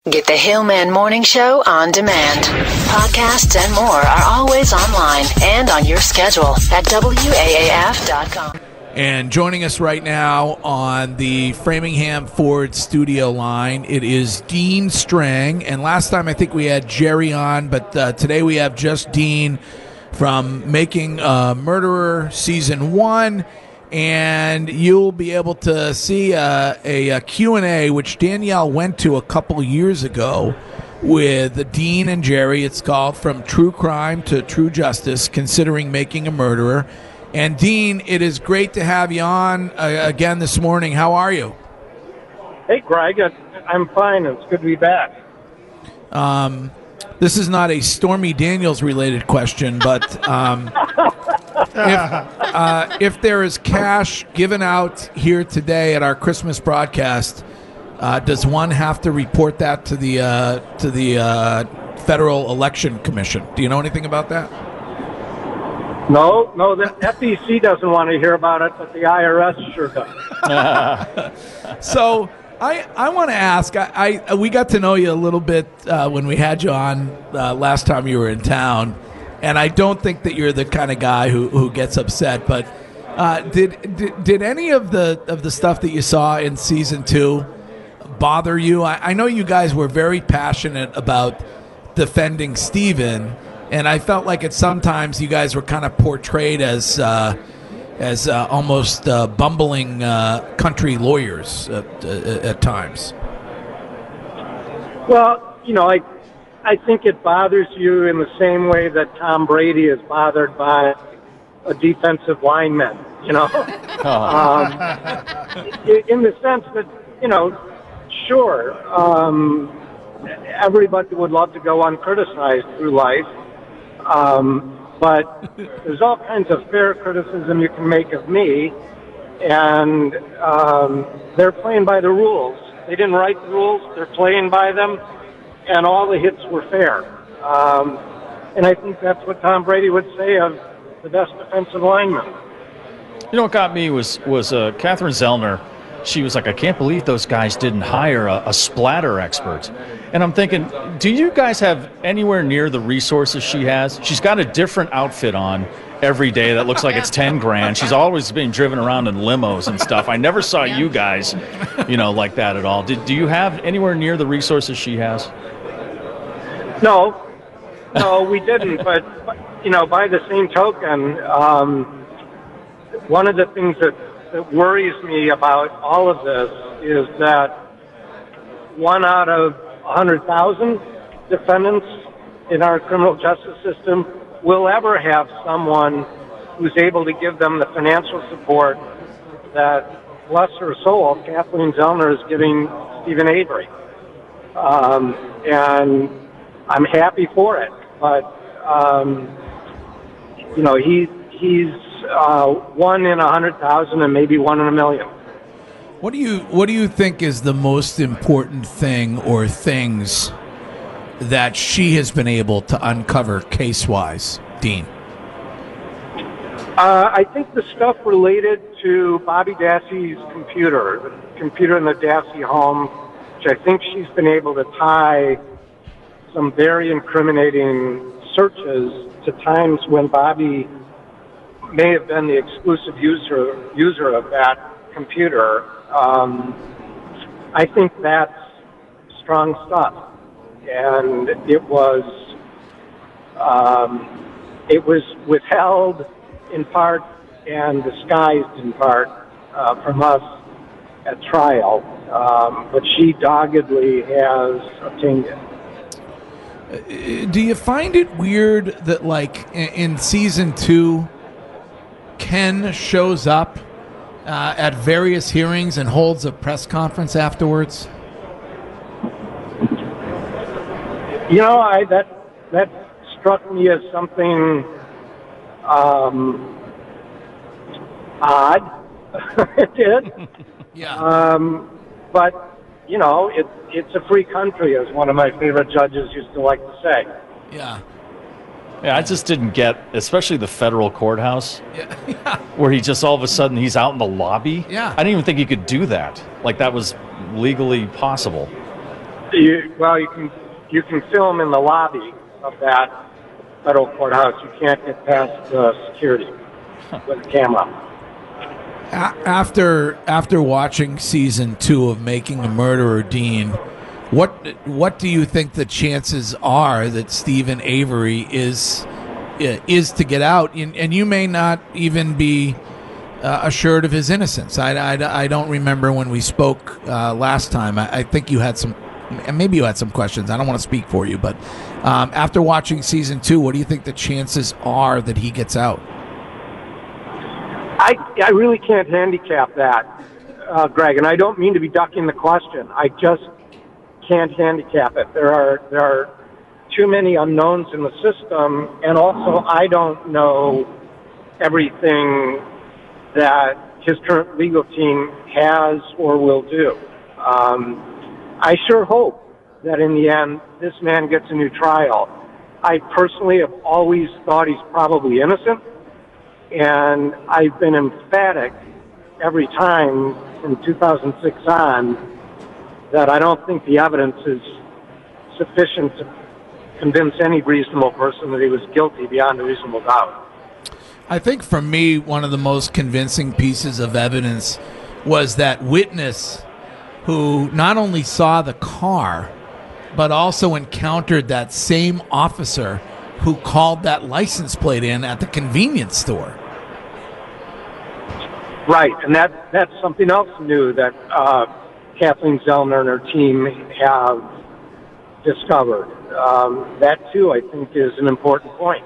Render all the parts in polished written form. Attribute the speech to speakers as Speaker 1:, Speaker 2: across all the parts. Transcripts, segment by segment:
Speaker 1: Get the Hillman Morning Show on demand. Podcasts and more are always online and on your schedule at WAAF.com.
Speaker 2: And joining us right now on the Framingham Ford studio line, it is Dean Strang. And last time I think we had Jerry on, but today we have just Dean from Making a Murderer Season 1. And you'll be able to see a Q&A, which Danielle went to a couple years ago with Dean and Jerry. It's called From True Crime to True Justice, Considering Making a Murderer. And Dean, it is great to have you on again this morning. How are you?
Speaker 3: Hey, Greg. I'm fine. It's good to be back.
Speaker 2: This is not a Stormy Daniels related question, but if there is cash given out here today at our Christmas broadcast, does one have to report that to the Federal Election Commission? Do you know anything about that?
Speaker 3: No, the FEC doesn't want to hear about it, but the IRS sure does.
Speaker 2: So I want to ask, we got to know you a little bit when we had you on last time you were in town, and I don't think that you're the kind of guy who gets upset, but did any of the stuff that you saw in Season 2 bother you? I know you guys were very passionate about defending Stephen, and I felt like at sometimes you guys were kind of portrayed as almost bumbling country lawyers at times.
Speaker 3: Well, I think it bothers you in the same way that Tom Brady is bothered by a defensive lineman, in the sense that, sure, everybody would love to go uncriticized through life. But there's all kinds of fair criticism you can make of me, and they're playing by the rules. They didn't write the rules. They're playing by them, and all the hits were fair. And I think that's what Tom Brady would say of the best defensive lineman.
Speaker 4: You know what got me was Catherine Zellner. She was like, I can't believe those guys didn't hire a splatter expert. And I'm thinking, do you guys have anywhere near the resources she has? She's got a different outfit on every day that looks like it's 10 grand. She's always being driven around in limos and stuff. I never saw you guys, like that at all. Do you have anywhere near the resources she has?
Speaker 3: No, we didn't. But by the same token, one of the things that worries me about all of this is that 1 out of 100,000 defendants in our criminal justice system will ever have someone who's able to give them the financial support that, bless her soul, Kathleen Zellner is giving Stephen Avery. And I'm happy for it. But, he's 1 in 100,000 and maybe 1 in a million.
Speaker 2: What do you think is the most important thing or things that she has been able to uncover case-wise, Dean?
Speaker 3: I think the stuff related to Bobby Dassey's computer, the computer in the Dassey home, which I think she's been able to tie some very incriminating searches to times when Bobby may have been the exclusive user of that computer. I think that's strong stuff, and it was withheld in part and disguised in part from us at trial, but she doggedly has obtained it.
Speaker 2: Do you find it weird that, like, in Season 2, Ken shows up at various hearings and holds a press conference afterwards?
Speaker 3: That struck me as something odd. It did.
Speaker 2: Yeah.
Speaker 3: But it's a free country, as one of my favorite judges used to like to say.
Speaker 2: Yeah.
Speaker 4: Yeah, I just didn't get, especially the federal courthouse,
Speaker 2: Yeah.
Speaker 4: where he just all of a sudden he's out in the lobby.
Speaker 2: Yeah.
Speaker 4: I didn't even think he could do that. Like that was legally possible.
Speaker 3: You can film in the lobby of that federal courthouse. You can't get past security with a camera.
Speaker 2: After watching season 2 of Making a Murderer, Dean, what do you think the chances are that Steven Avery is to get out? And you may not even be assured of his innocence. I don't remember when we spoke last time. I think you had some, maybe you had some questions. I don't want to speak for you, but after watching season 2, what do you think the chances are that he gets out?
Speaker 3: I really can't handicap that, Greg, and I don't mean to be ducking the question. I just can't handicap it. There are too many unknowns in the system, and also I don't know everything that his current legal team has or will do. I sure hope that in the end this man gets a new trial. I personally have always thought he's probably innocent, and I've been emphatic every time from 2006 on that I don't think the evidence is sufficient to convince any reasonable person that he was guilty beyond a reasonable doubt.
Speaker 2: I think for me, one of the most convincing pieces of evidence was that witness who not only saw the car, but also encountered that same officer who called that license plate in at the convenience store.
Speaker 3: Right, and that's something else new that Kathleen Zellner and her team have discovered. That, too, I think, is an important point.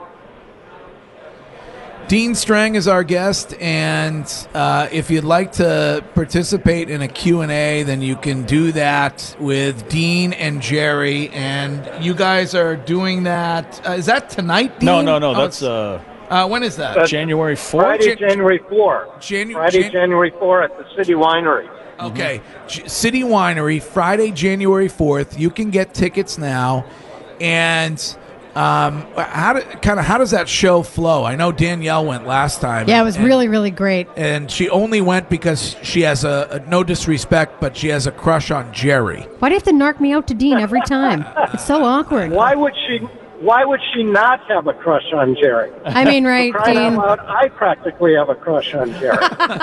Speaker 2: Dean Strang is our guest, and if you'd like to participate in a Q&A, then you can do that with Dean and Jerry, and you guys are doing that. Is that tonight, Dean?
Speaker 4: No, that's...
Speaker 2: when is that?
Speaker 4: January 4th?
Speaker 3: Friday, January 4th. January 4th at the City Winery.
Speaker 2: Okay. City Winery, Friday, January 4th. You can get tickets now. And how does that show flow? I know Danielle went last time.
Speaker 5: Yeah, it was really, really great.
Speaker 2: And she only went because she has no disrespect, but she has a crush on Jerry.
Speaker 5: Why do you have to narc me out to Dean every time? It's so awkward.
Speaker 3: Why would she not have a crush on Jerry?
Speaker 5: I mean, right,
Speaker 3: Crying
Speaker 5: Dean.
Speaker 3: out loud, I practically have a crush on Jerry.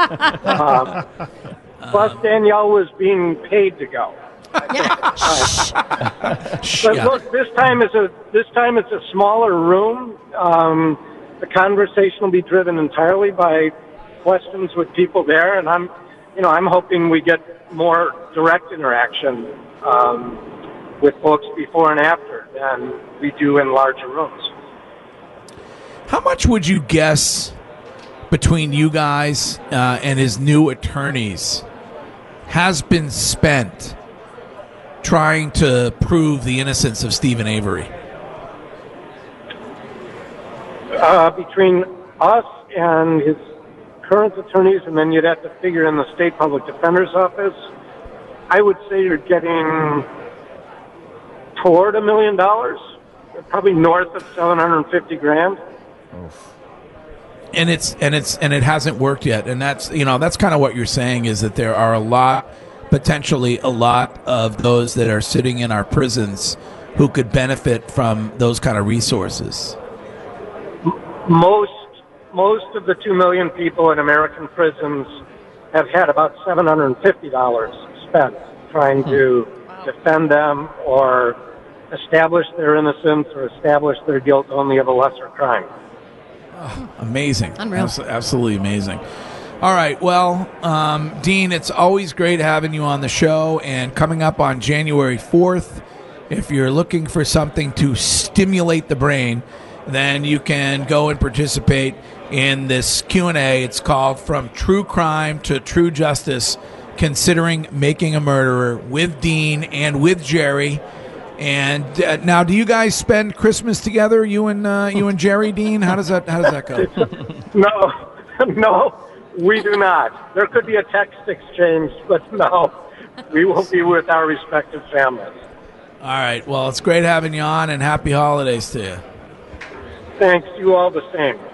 Speaker 3: Plus, Danielle was being paid to go. But look, this time it's a smaller room. The conversation will be driven entirely by questions with people there, and I'm hoping we get more direct interaction with folks before and after than we do in larger rooms.
Speaker 2: How much would you guess between you guys and his new attorneys has been spent trying to prove the innocence of Steven Avery?
Speaker 3: Between us and his current attorneys, and then you'd have to figure in the state public defender's office, I would say you're getting toward $1 million, probably north of $750,000.
Speaker 2: And it hasn't worked yet, and that's kind of what you're saying, is that there are potentially a lot of those that are sitting in our prisons who could benefit from those kind of resources.
Speaker 3: Most of the 2 million people in American prisons have had about $750 spent trying to defend them or establish their innocence or establish their guilt only of a lesser crime.
Speaker 2: Amazing.
Speaker 5: Unreal.
Speaker 2: Absolutely amazing. All right. Well, Dean, it's always great having you on the show. And coming up on January 4th, if you're looking for something to stimulate the brain, then you can go and participate in this Q&A. It's called From True Crime to True Justice, Considering Making a Murderer, with Dean and with Jerry. And now, do you guys spend Christmas together, you and Jerry, Dean? How does that go?
Speaker 3: No, we do not. There could be a text exchange, but no, we will be with our respective families.
Speaker 2: All right. Well, it's great having you on, and happy holidays to you.
Speaker 3: Thanks. You all the same.